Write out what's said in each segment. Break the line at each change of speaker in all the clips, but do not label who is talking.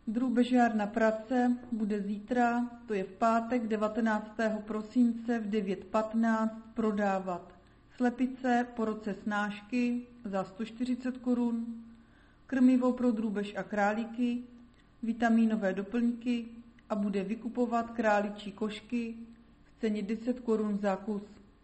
Drůbežárna Prace bude zítra, to je v pátek 19. prosince v 9:15 prodávat slepice po roce snášky za 140 korun, krmivo pro drůbež a králíky, vitamínové doplňky a bude vykupovat králičí košky v ceně 10 korun za kus.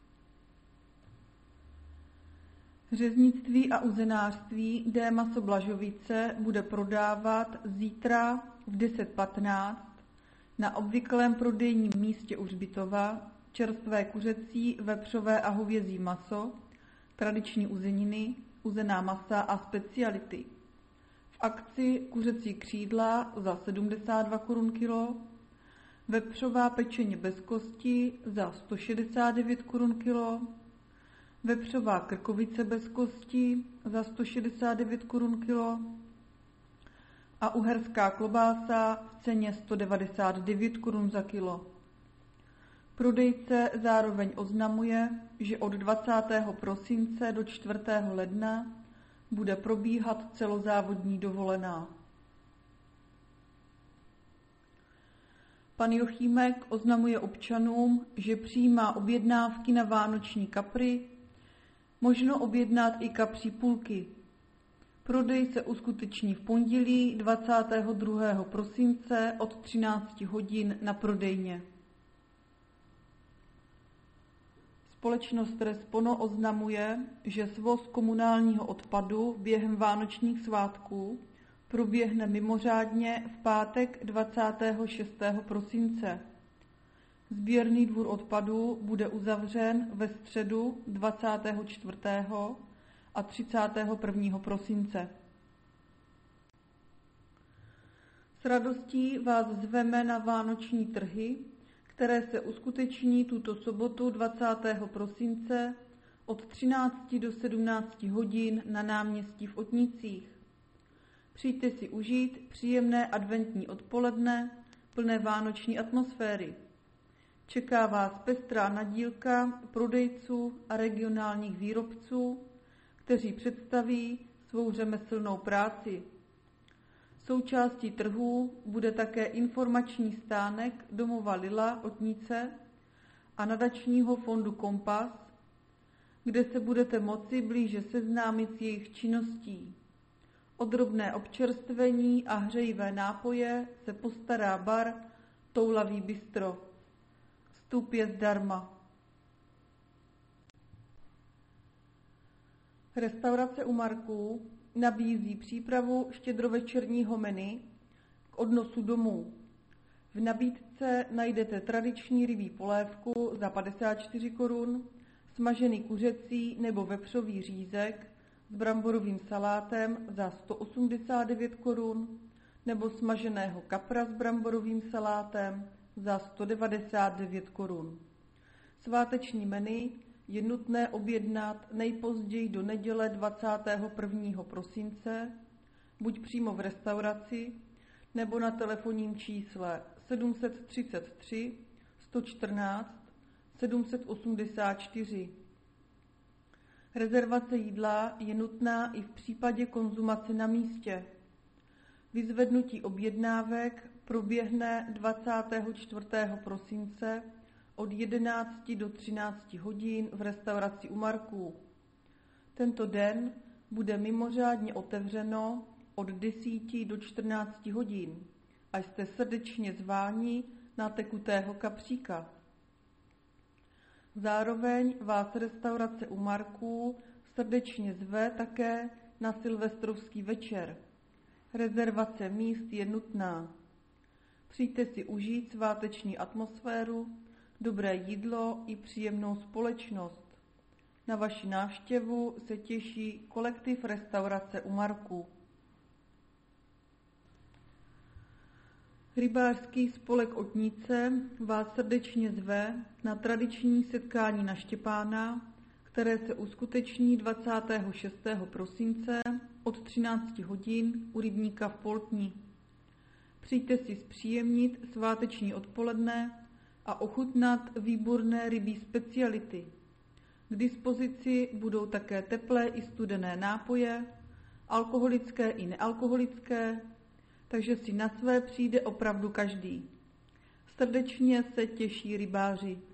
Řeznictví a uzenářství D. Maso Blažovice bude prodávat zítra v 10:15 na obvyklém prodejním místě u hřbitova čerstvé kuřecí, vepřové a hovězí maso, tradiční uzeniny, uzená masa a speciality. V akci kuřecí křídla za 72 korun kilo, vepřová pečeně bez kosti za 169 korun kilo, vepřová krkovice bez kosti za 169 korun kilo a uherská klobása v ceně 199 korun za kilo. Prodejce zároveň oznamuje, že od 20. prosince do 4. ledna bude probíhat celozávodní dovolená. Pan Jochímek oznamuje občanům, že přijímá objednávky na vánoční kapry, možno objednat i kapří půlky. Prodej se uskuteční v pondělí 22. prosince od 13 hodin na prodejně. Společnost Respono oznamuje, že svoz komunálního odpadu během vánočních svátků proběhne mimořádně v pátek 26. prosince. Sběrný dvůr odpadů bude uzavřen ve středu 24. a 31. prosince. S radostí vás zveme na vánoční trhy, které se uskuteční tuto sobotu 20. prosince od 13 do 17 hodin na náměstí v Otnicích. Přijďte si užít příjemné adventní odpoledne plné vánoční atmosféry. Čeká vás pestrá nadílka prodejců a regionálních výrobců, kteří představí svou řemeslnou práci. Součástí trhů bude také informační stánek Domova Lila Otnice a nadačního fondu Kompas, kde se budete moci blíže seznámit s jejich činností. O drobné občerstvení a hřejivé nápoje se postará bar Toulavý bistro. Vstup je zdarma. Restaurace U Marků nabízí přípravu štědrovečerního menu k odnosu domů. V nabídce najdete tradiční rybí polévku za 54 korun, smažený kuřecí nebo vepřový řízek s bramborovým salátem za 189 korun nebo smaženého kapra s bramborovým salátem za 199 korun. Sváteční menu je nutné objednat nejpozději do neděle 21. prosince, buď přímo v restauraci, nebo na telefonním čísle 733 114 784. Rezervace jídla je nutná i v případě konzumace na místě. Vyzvednutí objednávek proběhne 24. prosince od 11 do 13 hodin v restauraci U Marků. Tento den bude mimořádně otevřeno od 10 do 14 hodin a jste srdečně zváni na tekutého kapříka. Zároveň vás restaurace U Marků srdečně zve také na silvestrovský večer. Rezervace míst je nutná. Přijďte si užít sváteční atmosféru, dobré jídlo i příjemnou společnost. Na vaši návštěvu se těší kolektiv restaurace U Marků. Rybářský spolek Otnice vás srdečně zve na tradiční setkání na Štěpána, které se uskuteční 26. prosince od 13 hodin u rybníka v Poltní. Přijďte si zpříjemnit sváteční odpoledne a ochutnat výborné rybí speciality. K dispozici budou také teplé i studené nápoje, alkoholické i nealkoholické, takže si na své přijde opravdu každý. Srdečně se těší rybáři.